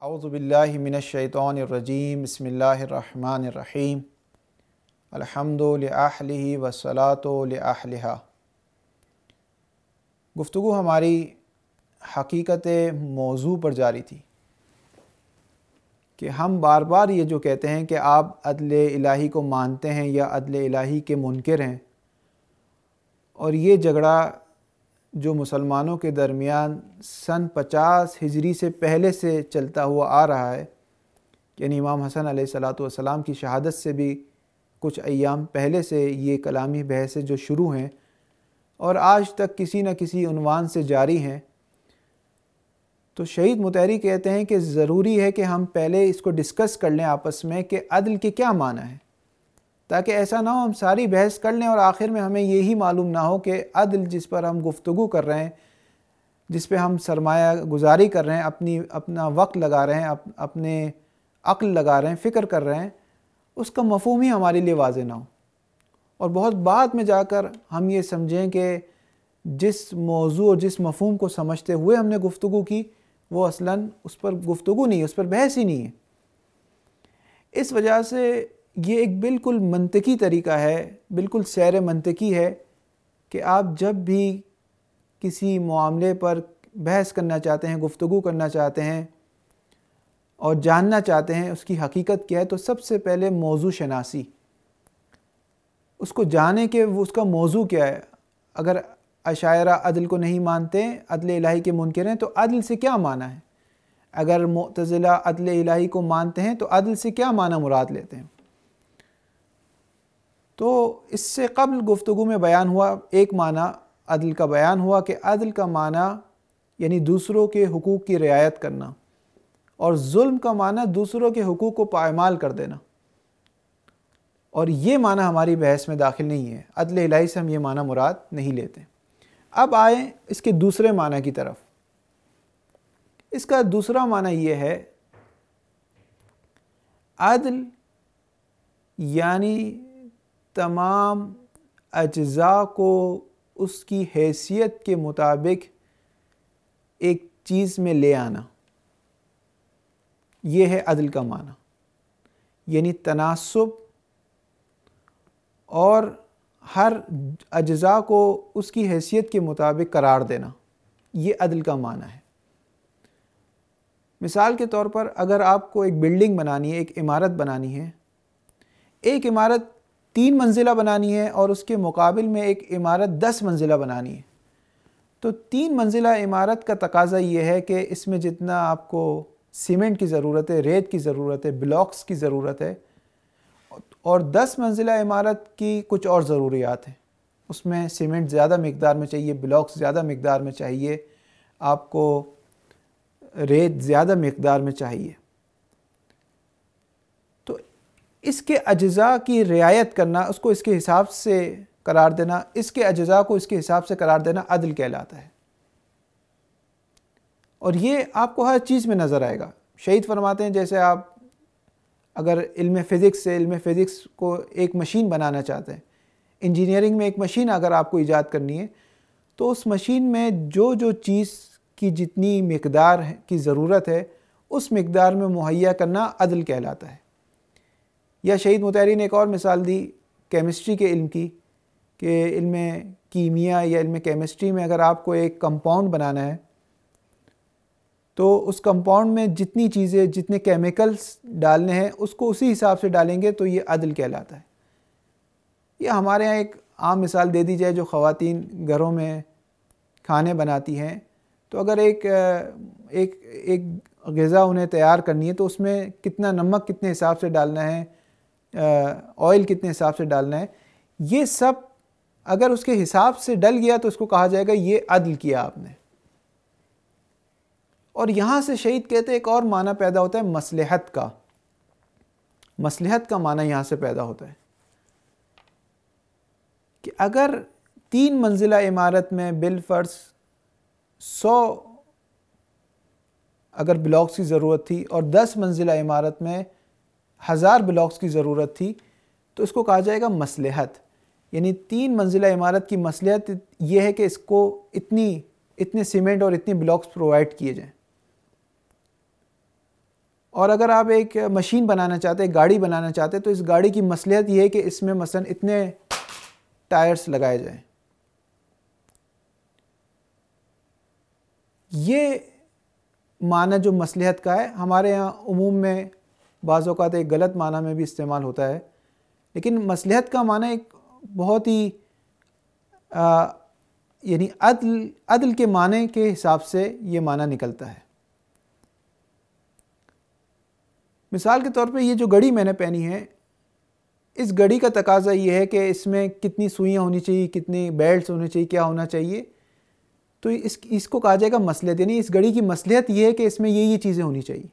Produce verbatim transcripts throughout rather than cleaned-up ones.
اعوذ باللہ من الشیطان الرجیم بسم اللہ الرحمن الرحیم الحمد لأہلہ والصلاة لأہلہا۔ گفتگو ہماری حقیقت موضوع پر جاری تھی کہ ہم بار بار یہ جو کہتے ہیں کہ آپ عدل الہی کو مانتے ہیں یا عدل الہی کے منکر ہیں، اور یہ جھگڑا جو مسلمانوں کے درمیان سن پچاس ہجری سے پہلے سے چلتا ہوا آ رہا ہے، یعنی امام حسن علیہ الصلاۃ والسلام کی شہادت سے بھی کچھ ایام پہلے سے یہ کلامی بحثیں جو شروع ہیں اور آج تک کسی نہ کسی عنوان سے جاری ہیں، تو شہید مطہری کہتے ہیں کہ ضروری ہے کہ ہم پہلے اس کو ڈسکس کر لیں آپس میں کہ عدل کے کیا معنی ہے، تاکہ ایسا نہ ہو ہم ساری بحث کر لیں اور آخر میں ہمیں یہی معلوم نہ ہو کہ عدل جس پر ہم گفتگو کر رہے ہیں، جس پہ ہم سرمایہ گزاری کر رہے ہیں، اپنی اپنا وقت لگا رہے ہیں، اپنے عقل لگا رہے ہیں، فکر کر رہے ہیں، اس کا مفہوم ہی ہمارے لیے واضح نہ ہو، اور بہت بعد میں جا کر ہم یہ سمجھیں کہ جس موضوع اور جس مفہوم کو سمجھتے ہوئے ہم نے گفتگو کی وہ اصلاً اس پر گفتگو نہیں ہے، اس پر بحث ہی نہیں ہے۔ اس وجہ سے یہ ایک بالکل منطقی طریقہ ہے، بالکل سیر منطقی ہے کہ آپ جب بھی کسی معاملے پر بحث کرنا چاہتے ہیں، گفتگو کرنا چاہتے ہیں اور جاننا چاہتے ہیں اس کی حقیقت کیا ہے، تو سب سے پہلے موضوع شناسی، اس کو جانیں کہ وہ اس کا موضوع کیا ہے۔ اگر اشاعرہ عدل کو نہیں مانتے، عدل الہی کے منکر ہیں، تو عدل سے کیا معنی ہے؟ اگر معتزلہ عدل الہی کو مانتے ہیں تو عدل سے کیا معنی مراد لیتے ہیں؟ تو اس سے قبل گفتگو میں بیان ہوا ایک معنی عدل کا بیان ہوا کہ عدل کا معنی یعنی دوسروں کے حقوق کی رعایت کرنا، اور ظلم کا معنی دوسروں کے حقوق کو پائمال کر دینا، اور یہ معنی ہماری بحث میں داخل نہیں ہے، عدل الہی سے ہم یہ معنی مراد نہیں لیتے۔ اب آئیں اس کے دوسرے معنی کی طرف۔ اس کا دوسرا معنی یہ ہے عدل یعنی تمام اجزاء کو اس کی حیثیت کے مطابق ایک چیز میں لے آنا، یہ ہے عدل کا معنی، یعنی تناسب اور ہر اجزاء کو اس کی حیثیت کے مطابق قرار دینا، یہ عدل کا معنی ہے۔ مثال کے طور پر اگر آپ کو ایک بلڈنگ بنانی ہے، ایک عمارت بنانی ہے، ایک عمارت تین منزلہ بنانی ہے اور اس کے مقابل میں ایک عمارت دس منزلہ بنانی ہے، تو تین منزلہ عمارت کا تقاضا یہ ہے کہ اس میں جتنا آپ کو سیمنٹ کی ضرورت ہے، ریت کی ضرورت ہے، بلاکس کی ضرورت ہے، اور دس منزلہ عمارت کی کچھ اور ضروریات ہیں، اس میں سیمنٹ زیادہ مقدار میں چاہیے، بلاکس زیادہ مقدار میں چاہیے، آپ کو ریت زیادہ مقدار میں چاہیے۔ تو اس کے اجزاء کی رعایت کرنا، اس کو اس کے حساب سے قرار دینا، اس کے اجزاء کو اس کے حساب سے قرار دینا عدل کہلاتا ہے، اور یہ آپ کو ہر چیز میں نظر آئے گا۔ شہید فرماتے ہیں جیسے آپ اگر علم فزکس سے علم فزکس کو ایک مشین بنانا چاہتے ہیں، انجینئرنگ میں ایک مشین اگر آپ کو ایجاد کرنی ہے، تو اس مشین میں جو جو چیز کی جتنی مقدار کی ضرورت ہے اس مقدار میں مہیا کرنا عدل کہلاتا ہے۔ یا شہید مطہری نے ایک اور مثال دی کیمسٹری کے علم کی، کہ علم کیمیا یا علم کیمسٹری میں اگر آپ کو ایک کمپاؤنڈ بنانا ہے تو اس کمپاؤنڈ میں جتنی چیزیں، جتنے کیمیکلز ڈالنے ہیں اس کو اسی حساب سے ڈالیں گے تو یہ عدل کہلاتا ہے۔ یا ہمارے ہاں ایک عام مثال دے دی جائے، جو خواتین گھروں میں کھانے بناتی ہیں، تو اگر ایک ایک ایک غذا انہیں تیار کرنی ہے تو اس میں کتنا نمک کتنے حساب سے ڈالنا ہے، آئل کتنے حساب سے ڈالنا ہے، یہ سب اگر اس کے حساب سے ڈل گیا تو اس کو کہا جائے گا یہ عدل کیا آپ نے۔ اور یہاں سے شہید کہتے ہیں ایک اور معنی پیدا ہوتا ہے مصلحت کا، مصلحت کا معنی یہاں سے پیدا ہوتا ہے کہ اگر تین منزلہ عمارت میں بالفرض سو اگر بلاکس کی ضرورت تھی اور دس منزلہ عمارت میں ہزار بلاکس کی ضرورت تھی، تو اس کو کہا جائے گا مصلحت، یعنی تین منزلہ عمارت کی مصلحت یہ ہے کہ اس کو اتنی اتنے سیمنٹ اور اتنے بلاکس پرووائڈ کیے جائیں۔ اور اگر آپ ایک مشین بنانا چاہتے ہیں، گاڑی بنانا چاہتے ہیں، تو اس گاڑی کی مصلحت یہ ہے کہ اس میں مثلا اتنے ٹائرز لگائے جائیں. یہ معنی جو مصلحت کا ہے ہمارے ہاں عموم میں بعض اوقات ایک غلط معنی میں بھی استعمال ہوتا ہے، لیکن مصلحت کا معنی ایک بہت ہی آ, یعنی عدل عدل کے معنی کے حساب سے یہ معنی نکلتا ہے. مثال کے طور پہ یہ جو گھڑی میں نے پہنی ہے، اس گھڑی کا تقاضا یہ ہے کہ اس میں کتنی سوئیاں ہونی چاہیے، کتنی بیلٹس ہونی چاہیے، کیا ہونا چاہیے. تو اس اس کو کہا جائے گا مصلحت، یعنی اس گھڑی کی مصلحت یہ ہے کہ اس میں یہ یہ چیزیں ہونی چاہیے.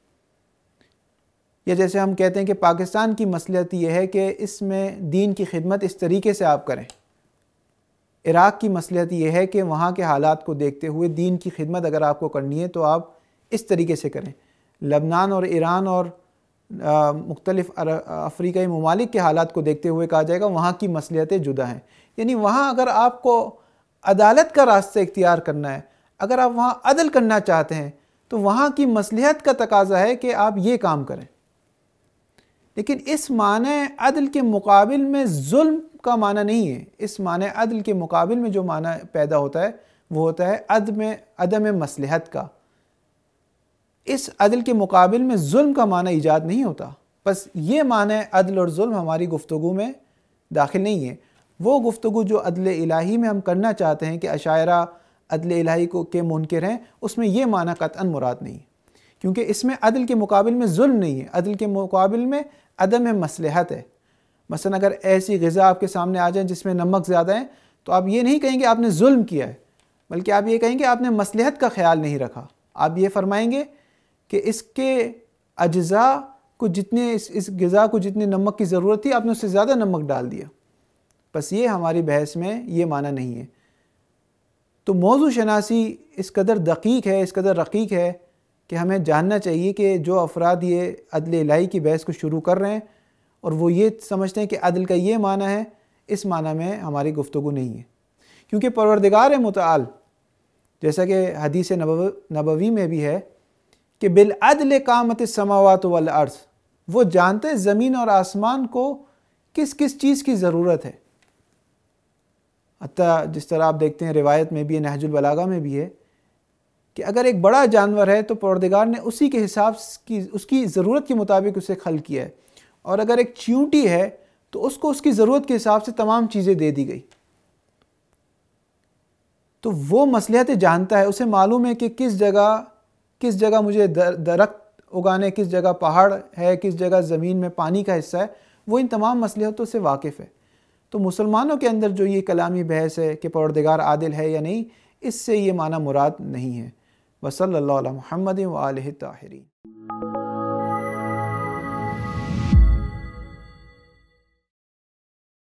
یا جیسے ہم کہتے ہیں کہ پاکستان کی مصلحت یہ ہے کہ اس میں دین کی خدمت اس طریقے سے آپ کریں. عراق کی مصلحت یہ ہے کہ وہاں کے حالات کو دیکھتے ہوئے دین کی خدمت اگر آپ کو کرنی ہے تو آپ اس طریقے سے کریں. لبنان اور ایران اور مختلف افریقی ممالک کے حالات کو دیکھتے ہوئے کہا جائے گا وہاں کی مصلحتیں جدا ہیں. یعنی وہاں اگر آپ کو عدالت کا راستہ اختیار کرنا ہے، اگر آپ وہاں عدل کرنا چاہتے ہیں، تو وہاں کی مصلحت کا تقاضا ہے کہ آپ یہ کام کریں. لیکن اس معنی عدل کے مقابل میں ظلم کا معنی نہیں ہے. اس معنی عدل کے مقابل میں جو معنی پیدا ہوتا ہے وہ ہوتا ہے عدم عدم مصلحت کا. اس عدل کے مقابل میں ظلم کا معنی ایجاد نہیں ہوتا. بس یہ معنی عدل اور ظلم ہماری گفتگو میں داخل نہیں ہے. وہ گفتگو جو عدل الہی میں ہم کرنا چاہتے ہیں کہ اشاعرہ عدل الہی کو کے منکر ہیں، اس میں یہ معنی قطعاً مراد نہیں ہے، کیونکہ اس میں عدل کے مقابل میں ظلم نہیں ہے، عدل کے مقابل میں عدم مصلحت ہے. مثلا اگر ایسی غذا آپ کے سامنے آ جائیں جس میں نمک زیادہ ہے، تو آپ یہ نہیں کہیں گے آپ نے ظلم کیا ہے، بلکہ آپ یہ کہیں گے آپ نے مصلحت کا خیال نہیں رکھا. آپ یہ فرمائیں گے کہ اس کے اجزاء کو جتنے اس اس غذا کو جتنے نمک کی ضرورت تھی آپ نے اس سے زیادہ نمک ڈال دیا. بس یہ ہماری بحث میں یہ معنی نہیں ہے. تو موضوع شناسی اس قدر دقیق ہے، اس قدر رقیق ہے کہ ہمیں جاننا چاہیے کہ جو افراد یہ عدل الہی کی بحث کو شروع کر رہے ہیں اور وہ یہ سمجھتے ہیں کہ عدل کا یہ معنی ہے، اس معنی میں ہماری گفتگو نہیں ہے. کیونکہ پروردگار متعال جیسا کہ حدیث نبوی میں بھی ہے کہ بالعدل قامت السماوات والارض، وہ جانتے ہیں زمین اور آسمان کو کس کس چیز کی ضرورت ہے. حتیٰ جس طرح آپ دیکھتے ہیں روایت میں بھی ہے، نہج البلاغہ میں بھی ہے کہ اگر ایک بڑا جانور ہے تو پروردگار نے اسی کے حساب کی اس کی ضرورت کے مطابق اسے خلق کیا ہے، اور اگر ایک چیونٹی ہے تو اس کو اس کی ضرورت کے حساب سے تمام چیزیں دے دی گئی. تو وہ مصلحتیں جانتا ہے، اسے معلوم ہے کہ کس جگہ کس جگہ مجھے درخت اگانے، کس جگہ پہاڑ ہے، کس جگہ زمین میں پانی کا حصہ ہے، وہ ان تمام مصلحتوں سے واقف ہے. تو مسلمانوں کے اندر جو یہ کلامی بحث ہے کہ پروردگار عادل ہے یا نہیں، اس سے یہ معنی مراد نہیں ہے. وصلی اللہ علی محمد و آلہ الطاہرین.